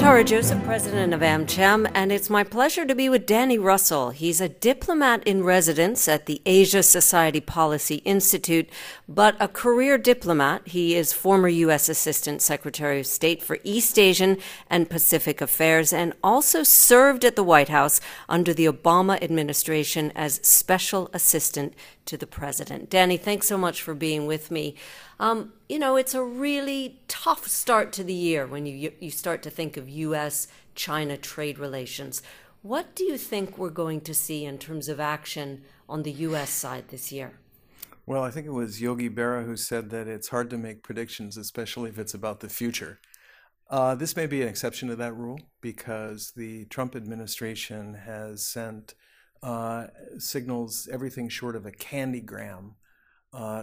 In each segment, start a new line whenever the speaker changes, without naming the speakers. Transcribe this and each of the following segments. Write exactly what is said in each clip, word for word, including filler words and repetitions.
Tara Joseph, president of AmCham, and it's my pleasure to be with Danny Russell. He's a diplomat in residence at the Asia Society Policy Institute, but a career diplomat. He is former U S Assistant Secretary of State for East Asian and Pacific Affairs, and also served at the White House under the Obama administration as Special Assistant to the President. Danny, thanks so much for being with me. Um, you know, it's a really tough start to the year when you you start to think of U S China trade relations. What do you think we're going to see in terms of action on the U S side this year?
Well, I think it was Yogi Berra who said that it's hard to make predictions, especially if it's about the future. Uh, this may be an exception to that rule because the Trump administration has sent uh, signals everything short of a candygram uh,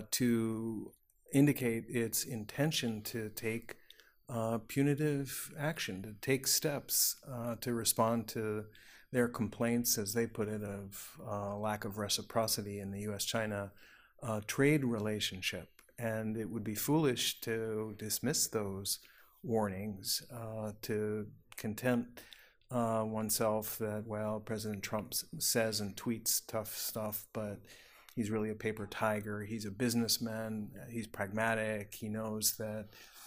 to indicate its intention to take uh, punitive action, to take steps uh, to respond to their complaints, as they put it, of uh, lack of reciprocity in the U S China uh, trade relationship. And it would be foolish to dismiss those warnings, uh, to content uh, oneself that, well, President Trump says and tweets tough stuff, but he's really a paper tiger. He's a businessman. He's pragmatic. He knows that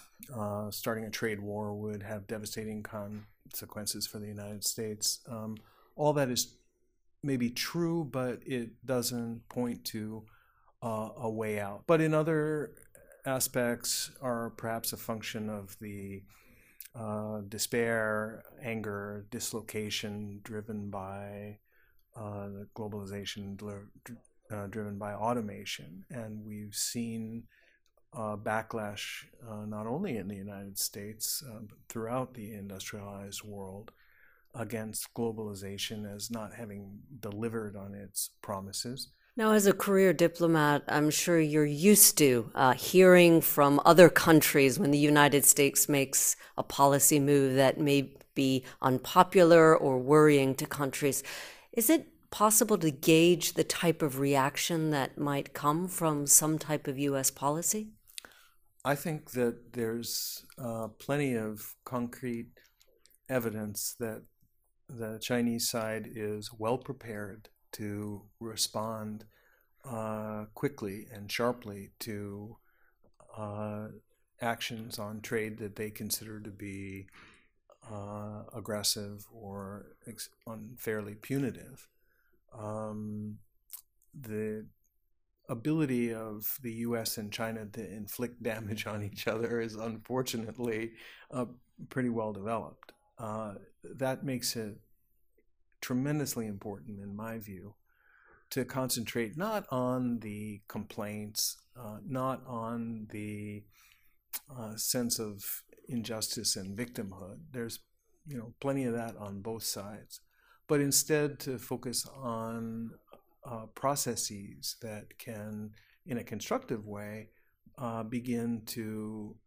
uh, starting a trade war would have devastating consequences for the United States. Um, all that is maybe true, but it doesn't point to uh, a way out. But in other aspects are perhaps a function of the uh, despair, anger, dislocation driven by uh, the globalization, Uh, driven by automation. And we've seen uh, backlash uh, not only in the United States, uh, but throughout the industrialized world against globalization as not having delivered on its promises.
Now, as a career diplomat, I'm sure you're used to uh, hearing from other countries when the United States makes a policy move that may be unpopular or worrying to countries. Is it possible to gauge the type of reaction that might come from some type of U S policy?
I think that there's uh, plenty of concrete evidence that the Chinese side is well prepared to respond uh, quickly and sharply to uh, actions on trade that they consider to be uh, aggressive or ex- unfairly punitive. Um, the ability of the U S and China to inflict damage on each other is unfortunately uh, pretty well developed. Uh, that makes it tremendously important, in my view, to concentrate not on the complaints, uh, not on the uh, sense of injustice and victimhood. There's, you know, plenty of that on both sides. But instead to focus on uh, processes that can, in a constructive way, uh, begin to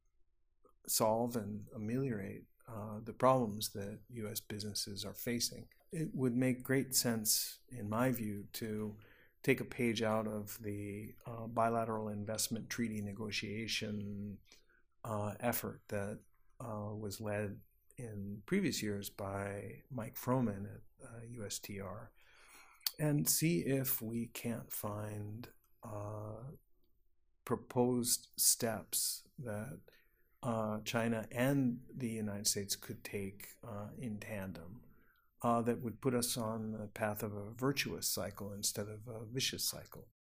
solve and ameliorate uh, the problems that U S businesses are facing. It would make great sense, in my view, to take a page out of the uh, bilateral investment treaty negotiation uh, effort that uh, was led in previous years by Mike Froman at uh, U S T R, and see if we can't find uh, proposed steps that uh, China and the United States could take uh, in tandem uh, that would put us on the path of a virtuous cycle instead of a vicious cycle.